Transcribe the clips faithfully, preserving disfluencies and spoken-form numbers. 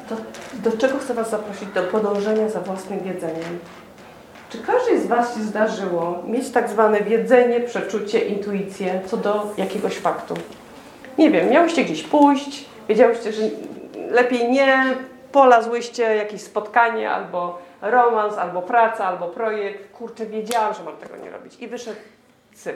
to do czego chcę Was zaprosić? Do podążenia za własnym wiedzeniem. Czy każdej z Was się zdarzyło mieć tak zwane wiedzenie, przeczucie, intuicję co do jakiegoś faktu? Nie wiem, miałyście gdzieś pójść, wiedziałyście, że lepiej nie, polazłyście jakieś spotkanie, albo romans, albo praca, albo projekt. Kurczę, wiedziałam, że mam tego nie robić. I wyszedł syf.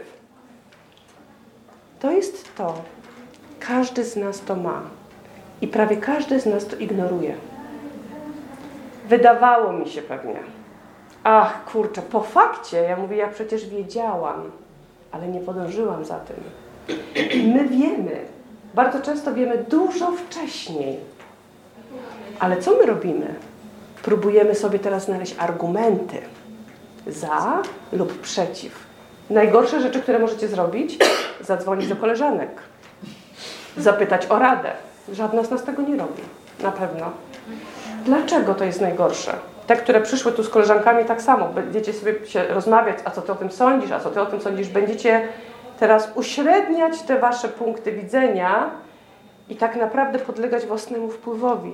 To jest to. Każdy z nas to ma. I prawie każdy z nas to ignoruje. Wydawało mi się pewnie. Ach, kurczę, po fakcie, ja mówię, ja przecież wiedziałam, ale nie podążyłam za tym. My wiemy, bardzo często wiemy dużo wcześniej. Ale co my robimy? Próbujemy sobie teraz znaleźć argumenty za lub przeciw. Najgorsze rzeczy, które możecie zrobić, zadzwonić do koleżanek, zapytać o radę. Żadna z nas tego nie robi, na pewno. Dlaczego to jest najgorsze? Te, które przyszły tu z koleżankami, tak samo. Będziecie sobie się rozmawiać, a co ty o tym sądzisz, a co ty o tym sądzisz. Będziecie teraz uśredniać te wasze punkty widzenia i tak naprawdę podlegać własnemu wpływowi.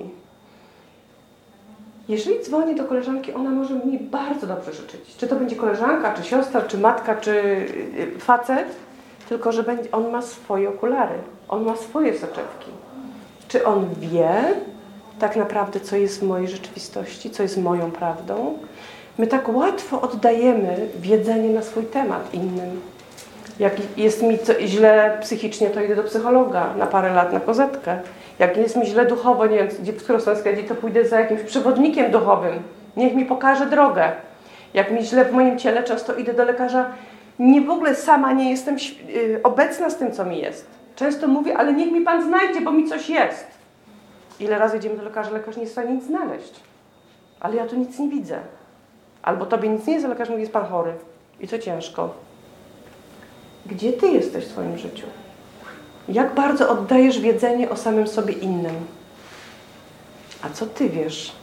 Jeżeli dzwonię do koleżanki, ona może mi bardzo dobrze życzyć. Czy to będzie koleżanka, czy siostra, czy matka, czy facet, tylko że będzie, on ma swoje okulary, on ma swoje soczewki. Czy on wie tak naprawdę, co jest w mojej rzeczywistości, co jest moją prawdą? My tak łatwo oddajemy wiedzenie na swój temat innym. Jak jest mi co, źle psychicznie, to idę do psychologa na parę lat na kozetkę. Jak jest mi źle duchowo, nie wiem, gdzie, w którą stronę skręcić, to pójdę za jakimś przewodnikiem duchowym. Niech mi pokaże drogę. Jak mi źle w moim ciele, często idę do lekarza. Nie w ogóle sama nie jestem yy, obecna z tym, co mi jest. Często mówię, ale niech mi Pan znajdzie, bo mi coś jest. Ile razy idziemy do lekarza, lekarz nie jest w stanie nic znaleźć. Ale ja tu nic nie widzę. Albo tobie nic nie jest, a lekarz mówi, jest Pan chory. I to ciężko. Gdzie ty jesteś w swoim życiu? Jak bardzo oddajesz wiedzenie o samym sobie innym? A co ty wiesz?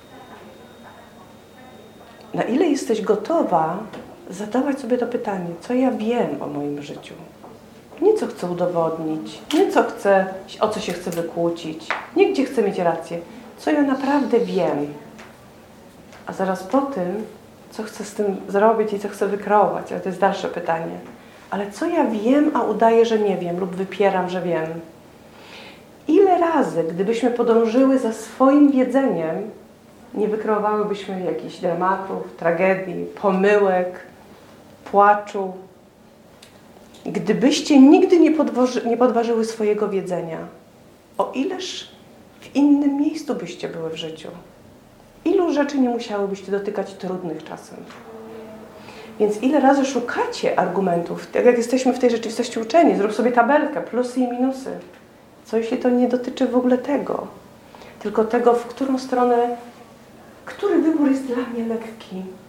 Na ile jesteś gotowa zadawać sobie to pytanie, co ja wiem o moim życiu? Nie co chcę udowodnić, nie co chcę, o co się chcę wykłócić, nie gdzie chcę mieć rację. Co ja naprawdę wiem? A zaraz po tym, co chcę z tym zrobić i co chcę wykreować, ale to jest dalsze pytanie. Ale co ja wiem, a udaję, że nie wiem lub wypieram, że wiem? Ile razy, gdybyśmy podążyły za swoim wiedzeniem, nie wykreowałybyśmy jakichś dramatów, tragedii, pomyłek, płaczu? Gdybyście nigdy nie, podwoży, nie podważyły swojego wiedzenia, o ileż w innym miejscu byście były w życiu? Ilu rzeczy nie musiałybyście dotykać trudnych czasem? Więc ile razy szukacie argumentów, tak jak jesteśmy w tej rzeczywistości uczeni, zrób sobie tabelkę, plusy i minusy. Co jeśli to nie dotyczy w ogóle tego, tylko tego, w którą stronę, który wybór jest dla mnie lekki,